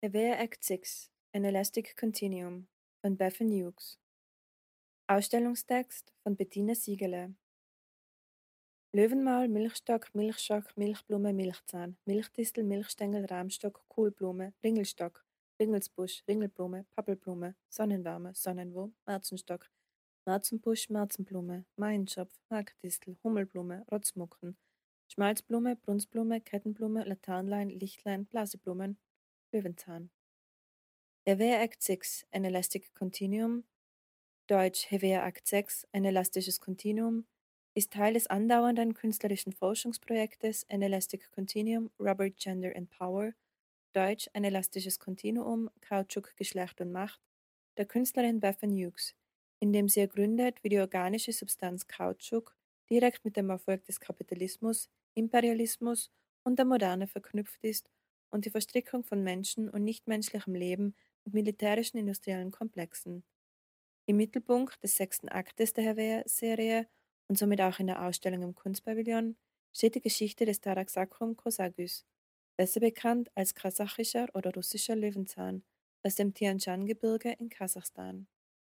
Hevea Act 6, An Elastic Continuum von Bethan Hughes. Ausstellungstext von Bettina Siegele. Löwenmaul, Milchstock, Milchschock, Milchblume, Milchzahn, Milchdistel, Milchstängel, Rahmstock, Kohlblume, Ringelstock, Ringelsbusch, Ringelblume, Pappelblume, Sonnenwärme, Sonnenwurm, Märzenstock, Märzenbusch, Märzenblume, Maienschopf, Markdistel, Hummelblume, Rotzmucken, Schmalzblume, Brunstblume, Kettenblume, Laternlein, Lichtlein, Blaseblumen, Löwenzahn. Hevea Act 6, An Elastic Continuum, Deutsch Hevea Act 6, ein elastisches Kontinuum, ist Teil des andauernden künstlerischen Forschungsprojektes An Elastic Continuum, Rubber, Gender and Power, Deutsch ein elastisches Kontinuum, Kautschuk, Geschlecht und Macht, der Künstlerin Bethan Hughes, in dem sie ergründet, wie die organische Substanz Kautschuk direkt mit dem Erfolg des Kapitalismus, Imperialismus und der Moderne verknüpft ist und die Verstrickung von Menschen und nichtmenschlichem Leben mit militärischen industriellen Komplexen. Im Mittelpunkt des sechsten Aktes der Hevea-Serie und somit auch in der Ausstellung im Kunstpavillon steht die Geschichte des Taraxacum Kosagüs, besser bekannt als kasachischer oder russischer Löwenzahn, aus dem Tian-Shan-Gebirge in Kasachstan.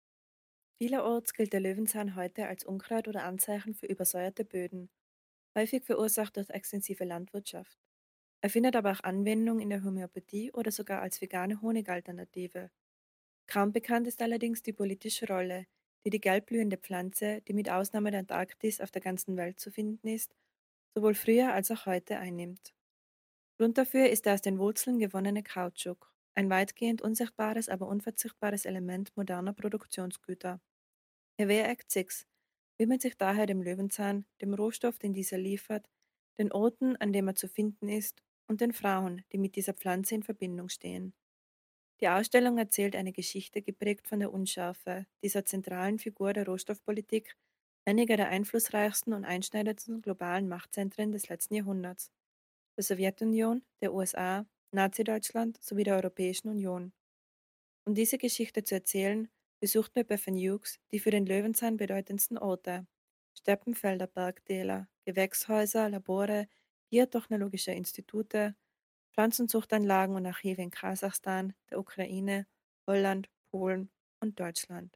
Vielerorts gilt der Löwenzahn heute als Unkraut oder Anzeichen für übersäuerte Böden, häufig verursacht durch extensive Landwirtschaft. Er findet aber auch Anwendung in der Homöopathie oder sogar als vegane Honigalternative. Kaum bekannt ist allerdings die politische Rolle, die die gelbblühende Pflanze, die mit Ausnahme der Antarktis auf der ganzen Welt zu finden ist, sowohl früher als auch heute einnimmt. Grund dafür ist der aus den Wurzeln gewonnene Kautschuk, ein weitgehend unsichtbares, aber unverzichtbares Element moderner Produktionsgüter. Hevea Act 6 widmet sich daher dem Löwenzahn, dem Rohstoff, den dieser liefert, den Orten, an dem er zu finden ist, und den Frauen, die mit dieser Pflanze in Verbindung stehen. Die Ausstellung erzählt eine Geschichte geprägt von der Unschärfe, dieser zentralen Figur der Rohstoffpolitik, einiger der einflussreichsten und einschneidendsten globalen Machtzentren des letzten Jahrhunderts, der Sowjetunion, der USA, Nazi-Deutschland sowie der Europäischen Union. Um diese Geschichte zu erzählen, besuchten wir Bethan Hughes die für den Löwenzahn bedeutendsten Orte: Steppenfelder Bergtäler, Gewächshäuser, Labore, biotechnologische Institute, Pflanzenzuchtanlagen und Archive in Kasachstan, der Ukraine, Holland, Polen und Deutschland.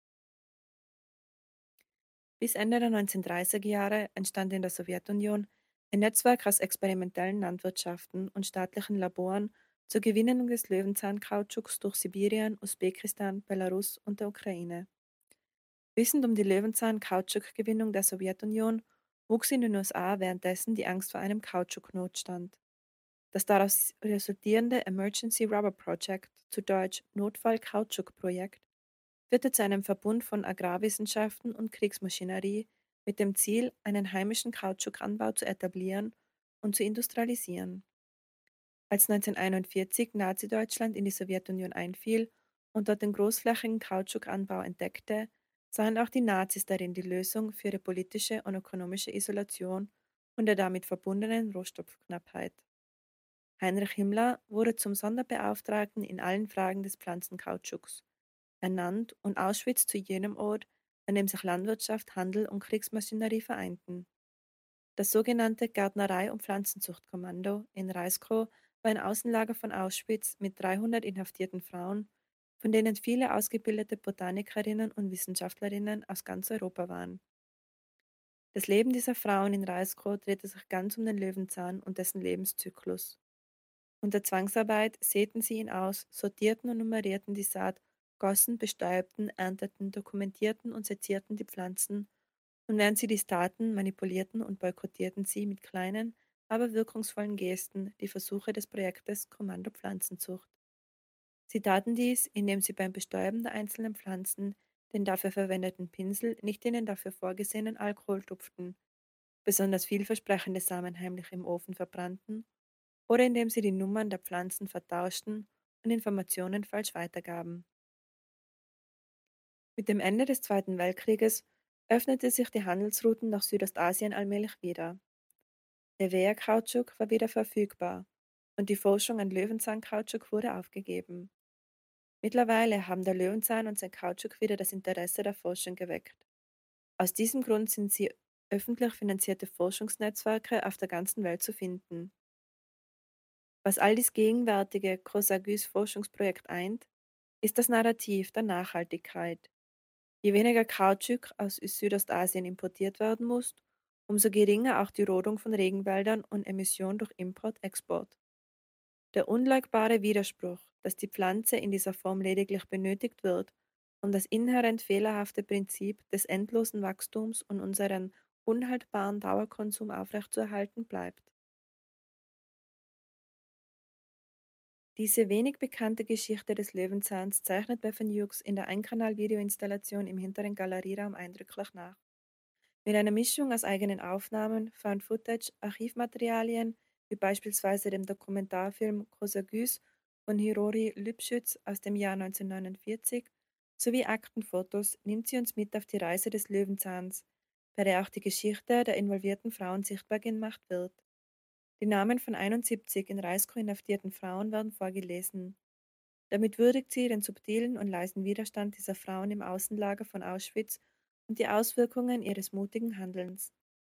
Bis Ende der 1930er Jahre entstand in der Sowjetunion ein Netzwerk aus experimentellen Landwirtschaften und staatlichen Laboren zur Gewinnung des Löwenzahnkautschuks durch Sibirien, Usbekistan, Belarus und der Ukraine. Wissend um die Löwenzahn-Kautschukgewinnung der Sowjetunion wuchs in den USA währenddessen die Angst vor einem Kautschuknotstand. Das daraus resultierende Emergency Rubber Project, zu Deutsch Notfall-Kautschuk-Projekt, führte zu einem Verbund von Agrarwissenschaften und Kriegsmaschinerie mit dem Ziel, einen heimischen Kautschukanbau zu etablieren und zu industrialisieren. Als 1941 Nazi-Deutschland in die Sowjetunion einfiel und dort den großflächigen Kautschukanbau entdeckte, sahen auch die Nazis darin die Lösung für ihre politische und ökonomische Isolation und der damit verbundenen Rohstoffknappheit. Heinrich Himmler wurde zum Sonderbeauftragten in allen Fragen des Pflanzenkautschuks ernannt und Auschwitz zu jenem Ort, an dem sich Landwirtschaft, Handel und Kriegsmaschinerie vereinten. Das sogenannte Gärtnerei- und Pflanzenzuchtkommando in Reiskrow war ein Außenlager von Auschwitz mit 300 inhaftierten Frauen, von denen viele ausgebildete Botanikerinnen und Wissenschaftlerinnen aus ganz Europa waren. Das Leben dieser Frauen in Reiskrow drehte sich ganz um den Löwenzahn und dessen Lebenszyklus. Unter Zwangsarbeit säten sie ihn aus, sortierten und nummerierten die Saat, gossen, bestäubten, ernteten, dokumentierten und sezierten die Pflanzen, und während sie dies taten, manipulierten und boykottierten sie mit kleinen, aber wirkungsvollen Gesten die Versuche des Projektes Kommando Pflanzenzucht. Sie taten dies, indem sie beim Bestäuben der einzelnen Pflanzen den dafür verwendeten Pinsel nicht in den dafür vorgesehenen Alkohol tupften, besonders vielversprechende Samen heimlich im Ofen verbrannten oder indem sie die Nummern der Pflanzen vertauschten und Informationen falsch weitergaben. Mit dem Ende des Zweiten Weltkrieges öffnete sich die Handelsrouten nach Südostasien allmählich wieder. Der Wehr-Kautschuk war wieder verfügbar und die Forschung an Löwenzahn-Kautschuk wurde aufgegeben. Mittlerweile haben der Löwenzahn und sein Kautschuk wieder das Interesse der Forschung geweckt. Aus diesem Grund sind sie öffentlich finanzierte Forschungsnetzwerke auf der ganzen Welt zu finden. Was all dies gegenwärtige Cosagus Forschungsprojekt eint, ist das Narrativ der Nachhaltigkeit. Je weniger Kautschuk aus Südostasien importiert werden muss, umso geringer auch die Rodung von Regenwäldern und Emissionen durch Import-Export. Der unleugbare Widerspruch, dass die Pflanze in dieser Form lediglich benötigt wird, um das inhärent fehlerhafte Prinzip des endlosen Wachstums und unseren unhaltbaren Dauerkonsum aufrechtzuerhalten bleibt. Diese wenig bekannte Geschichte des Löwenzahns zeichnet Bethan Hughes in der Einkanal-Videoinstallation im hinteren Galerieraum eindrücklich nach. Mit einer Mischung aus eigenen Aufnahmen, Found Footage, Archivmaterialien, wie beispielsweise dem Dokumentarfilm Cosagus von Hirori Lübschütz aus dem Jahr 1949, sowie Aktenfotos nimmt sie uns mit auf die Reise des Löwenzahns, bei der auch die Geschichte der involvierten Frauen sichtbar gemacht wird. Die Namen von 71 in Reisko inhaftierten Frauen werden vorgelesen. Damit würdigt sie den subtilen und leisen Widerstand dieser Frauen im Außenlager von Auschwitz und die Auswirkungen ihres mutigen Handelns.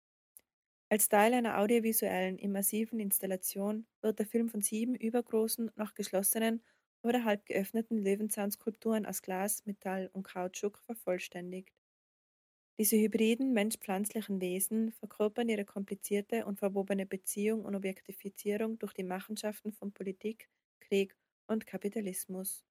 Als Teil einer audiovisuellen, immersiven Installation wird der Film von 7 übergroßen, noch geschlossenen oder halb geöffneten Löwenzahnskulpturen aus Glas, Metall und Kautschuk vervollständigt. Diese hybriden mensch-pflanzlichen Wesen verkörpern ihre komplizierte und verwobene Beziehung und Objektifizierung durch die Machenschaften von Politik, Krieg und Kapitalismus.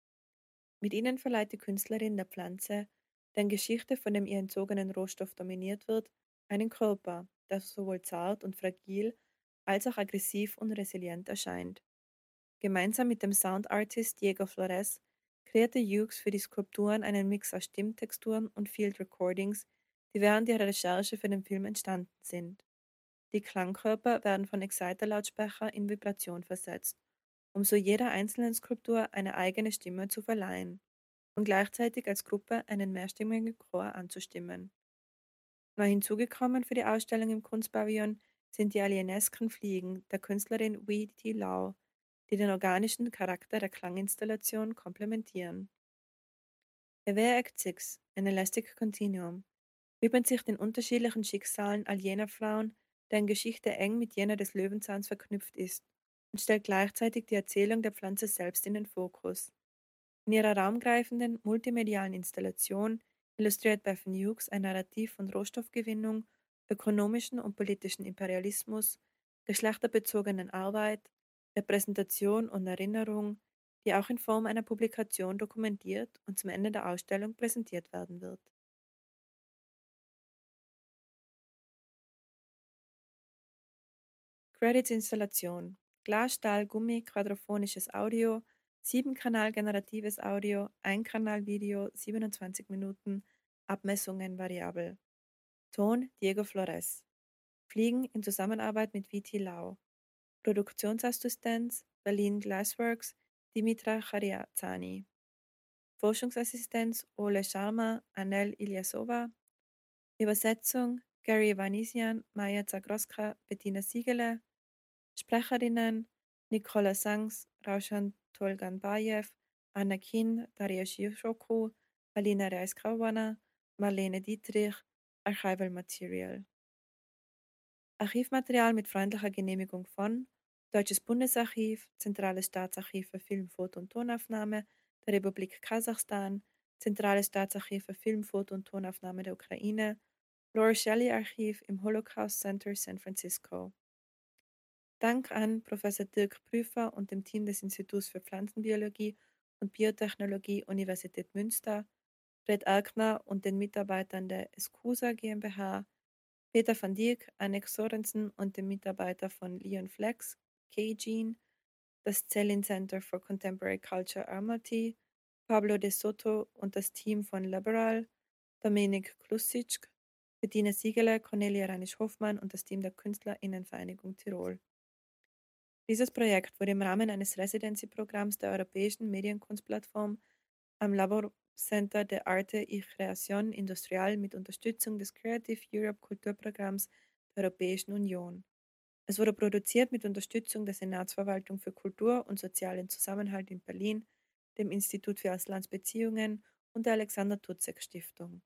Mit ihnen verleiht die Künstlerin der Pflanze, deren Geschichte von dem ihr entzogenen Rohstoff dominiert wird, einen Körper, der sowohl zart und fragil als auch aggressiv und resilient erscheint. Gemeinsam mit dem Soundartist Diego Flores kreierte Hughes für die Skulpturen einen Mix aus Stimmtexturen und Field Recordings, die während ihrer Recherche für den Film entstanden sind. Die Klangkörper werden von Exciter-Lautsprecher in Vibration versetzt, um so jeder einzelnen Skulptur eine eigene Stimme zu verleihen und gleichzeitig als Gruppe einen mehrstimmigen Chor anzustimmen. Neu hinzugekommen für die Ausstellung im Kunstpavillon sind die alienesken Fliegen der Künstlerin Wee Thi Lau, die den organischen Charakter der Klanginstallation komplementieren. Aware Act 6, An Elastic Continuum, widmet sich den unterschiedlichen Schicksalen all jener Frauen, deren Geschichte eng mit jener des Löwenzahns verknüpft ist und stellt gleichzeitig die Erzählung der Pflanze selbst in den Fokus. In ihrer raumgreifenden, multimedialen Installation illustriert Bethan Hughes ein Narrativ von Rohstoffgewinnung, ökonomischen und politischen Imperialismus, geschlechterbezogenen Arbeit, Repräsentation und Erinnerung, die auch in Form einer Publikation dokumentiert und zum Ende der Ausstellung präsentiert werden wird. Credits Installation: Glas, Stahl, Gummi, quadrophonisches Audio, 7-Kanal generatives Audio, Ein-Kanal Video, 27 Minuten, Abmessungen variabel. Ton Diego Flores. Fliegen in Zusammenarbeit mit Viti Lau. Produktionsassistenz Berlin Glassworks Dimitra Chariazani. Forschungsassistenz Ole Sharma, Anel Ilyasova. Übersetzung Gary Vanisian, Maja Zagroska, Bettina Siegele. Sprecherinnen Nicola Sangs, Raushan Tolganbajew, Anna Kin, Daria Shiroko, Alina Reiskauwana, Marlene Dietrich, Archival Material. Archivmaterial mit freundlicher Genehmigung von Deutsches Bundesarchiv, Zentrales Staatsarchiv für Film, Foto und Tonaufnahme der Republik Kasachstan, Zentrales Staatsarchiv für Film, Foto und Tonaufnahme der Ukraine, Laura Shelley Archiv im Holocaust Center San Francisco. Dank an Professor Dirk Prüfer und dem Team des Instituts für Pflanzenbiologie und Biotechnologie Universität Münster, Fred Erkner und den Mitarbeitern der Escusa GmbH, Peter van Dijk, Annex Sorensen und dem Mitarbeiter von Leon Flex, K-Gene, das Zellin Center for Contemporary Culture Almaty, Pablo de Soto und das Team von Liberal, Dominik Klusic, Bettina Siegele, Cornelia Reinisch-Hoffmann und das Team der KünstlerInnenvereinigung Tirol. Dieses Projekt wurde im Rahmen eines Residency-Programms der Europäischen Medienkunstplattform am Labor Center de Arte y Creación Industrial mit Unterstützung des Creative Europe Kulturprogramms der Europäischen Union. Es wurde produziert mit Unterstützung der Senatsverwaltung für Kultur und sozialen Zusammenhalt in Berlin, dem Institut für Auslandsbeziehungen und der Alexander Tutzek Stiftung.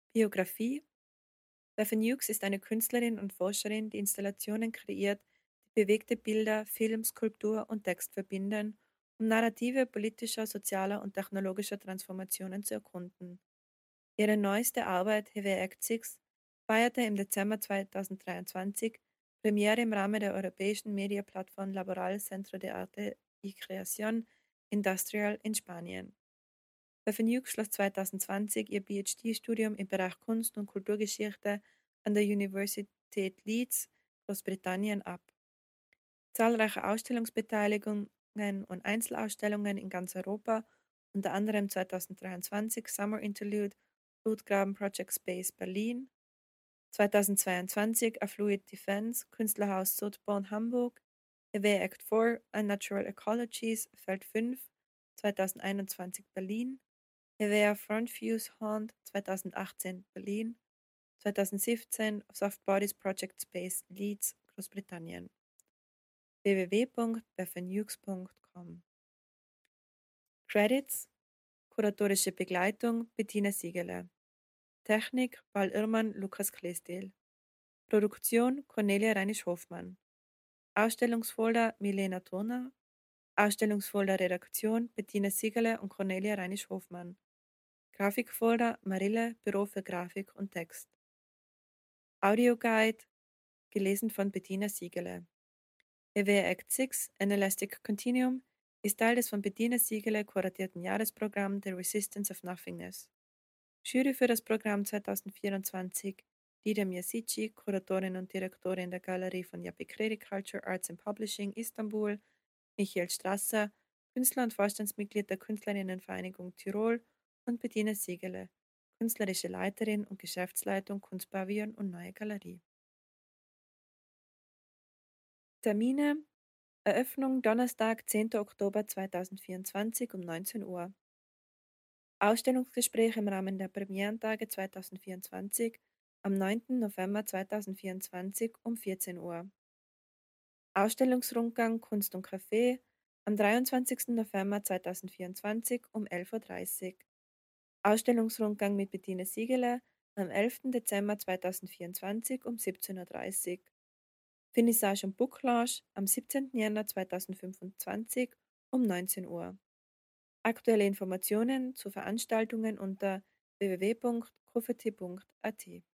Biografie: Bethan Hughes ist eine Künstlerin und Forscherin, die Installationen kreiert, bewegte Bilder, Film, Skulptur und Text verbinden, um Narrative politischer, sozialer und technologischer Transformationen zu erkunden. Ihre neueste Arbeit, Hewe Act 6, feierte im Dezember 2023 Premiere im Rahmen der europäischen Mediaplattform Laboral Centro de Arte y Creación Industrial in Spanien. Stephanie schloss 2020 ihr PhD-Studium im Bereich Kunst- und Kulturgeschichte an der Universität Leeds, Großbritannien ab. Zahlreiche Ausstellungsbeteiligungen und Einzelausstellungen in ganz Europa, unter anderem 2023 Summer Interlude Blutgraben Project Space Berlin, 2022 Affluid Defense Künstlerhaus Sotheby's Hamburg, EW Act 4 Unnatural Ecologies Feld 5 2021 Berlin, EWA Frontviews Haunt 2018 Berlin, 2017 Soft Bodies Project Space Leeds Großbritannien. www.bfnukes.com. Credits: Kuratorische Begleitung Bettina Siegele, Technik Paul Irrmann, Lukas Klestil, Produktion Cornelia Reinisch-Hofmann, Ausstellungsfolder Milena Turner, Ausstellungsfolder Redaktion Bettina Siegele und Cornelia Reinisch-Hofmann, Grafikfolder Marille, Büro für Grafik und Text, Audioguide gelesen von Bettina Siegele. EW Act 6 An Elastic Continuum ist Teil des von Bettina Siegele kuratierten Jahresprogramms The Resistance of Nothingness. Jury für das Programm 2024: Lidia Miasici, Kuratorin und Direktorin der Galerie von Yapı Kredi Culture Arts and Publishing Istanbul, Michael Strasser, Künstler und Vorstandsmitglied der Künstlerinnenvereinigung Tirol, und Bettina Siegele, künstlerische Leiterin und Geschäftsleitung Kunstpavillon und Neue Galerie. Termine: Eröffnung Donnerstag, 10. Oktober 2024 um 19 Uhr. Ausstellungsgespräch im Rahmen der Premierentage 2024 am 9. November 2024 um 14 Uhr. Ausstellungsrundgang Kunst und Café am 23. November 2024 um 11:30 Uhr. Ausstellungsrundgang mit Bettina Siegele am 11. Dezember 2024 um 17:30 Uhr. Finissage und Book Launch am 17. Jänner 2025 um 19 Uhr. Aktuelle Informationen zu Veranstaltungen unter www.kofeti.at.